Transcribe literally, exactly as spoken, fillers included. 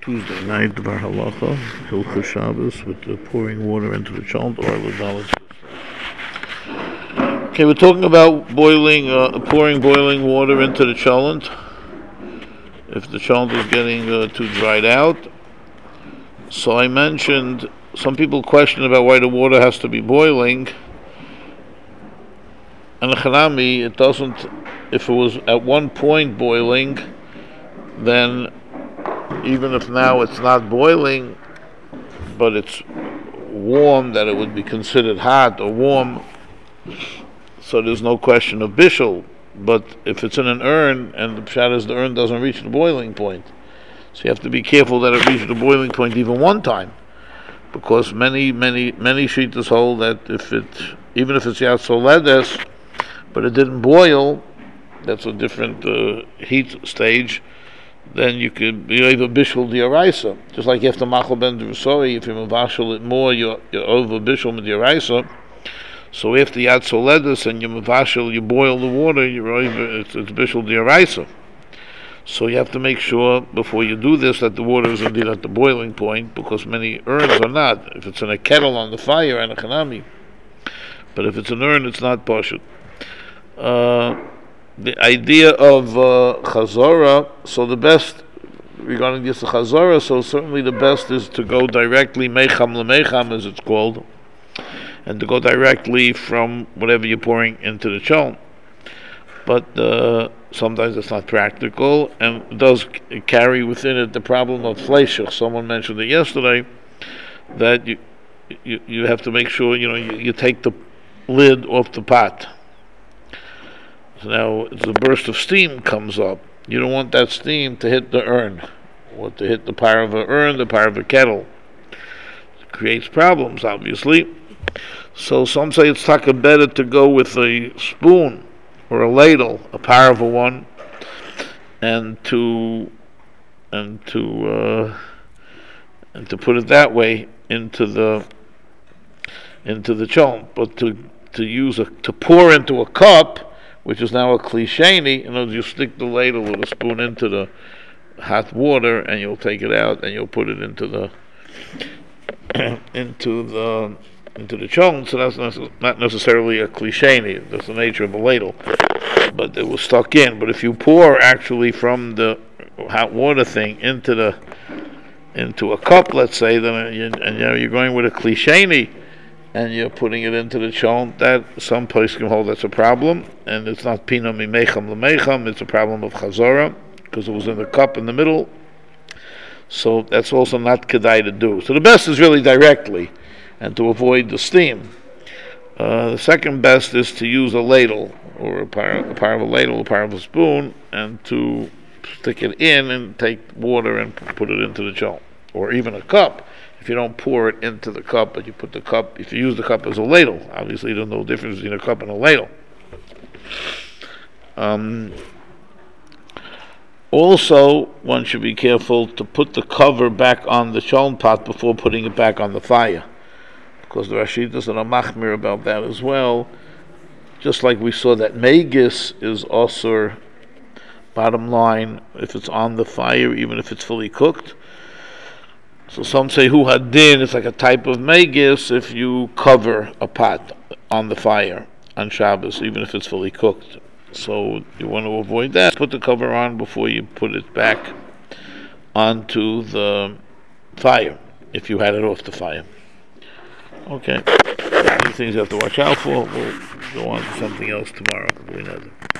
Tuesday night, Bar Halacha, Hilchos Shabbos, with the pouring water into the cholent or the knowledge. Okay, we're talking about boiling, uh, pouring boiling water into the cholent. If the cholent is getting uh, too dried out. So I mentioned, some people question about why the water has to be boiling. And the Chanami, it doesn't, if it was at one point boiling, then even if now it's not boiling, but it's warm, that it would be considered hot or warm, so there's no question of bishul. But if it's in an urn, and the pshat is the urn doesn't reach the boiling point, so you have to be careful that it reaches the boiling point even one time, because many, many, many shittas hold that if it, even if it's yatsoledes, but it didn't boil, that's a different uh, heat stage, then you could be over bishul diaraisa. Just like you have to machal ben drusori, if you mavashal it more, you're, you're over bishul diaraisa. So after you add soledus and you mavashal, you boil the water, you're over, it's, it's bishul diaraisa. So you have to make sure before you do this that the water is indeed at the boiling point, because many urns are not. If it's in a kettle on the fire and a chanami, but if it's an urn, it's not pashut. Uh, the idea of uh, chazara, so the best regarding this chazara, so certainly the best is to go directly mecham lemecham, as it's called, and to go directly from whatever you're pouring into the cholent. But uh, sometimes it's not practical, and it does c- carry within it the problem of fleishach. Someone mentioned it yesterday, that you you, you have to make sure, you know, you, you take the lid off the pot. So now, as a burst of steam comes up, you don't want that steam to hit the urn, or to hit the part of an urn, the part of a kettle. It creates problems, obviously. So some say it's taka better to go with a spoon or a ladle, a powerful one, and to and to uh, and to put it that way into the into the cholent. But to to use a to pour into a cup, which is now a klisheni, in other words, you stick the ladle with a spoon into the hot water, and you'll take it out, and you'll put it into the into the into the cholent. So that's nece- not necessarily a klisheni. That's the nature of a ladle, but it was stuck in. But if you pour actually from the hot water thing into the into a cup, let's say, then you, and you know you're going with a klisheni, and you're putting it into the cholent, that some place can hold that's a problem, and it's not pina mimecham lemecham, it's a problem of chazara, because it was in the cup in the middle, so that's also not kedai to do. So the best is really directly, and to avoid the steam. Uh, the second best is to use a ladle, or a part, a part of a ladle, a part of a spoon, and to stick it in and take water and put it into the cholent, or even a cup. If you don't pour it into the cup, but you put the cup, if you use the cup as a ladle, obviously there's no difference between a cup and a ladle. Um, also, one should be careful to put the cover back on the cholent pot before putting it back on the fire, because the Rashidas are machmir about that as well. Just like we saw that megis is also, bottom line, if it's on the fire, even if it's fully cooked. So some say hu hadin, it's like a type of megis if you cover a pot on the fire on Shabbos, even if it's fully cooked. So you want to avoid that. Put the cover on before you put it back onto the fire, if you had it off the fire. Okay. These things you have to watch out for. We'll go on to something else tomorrow.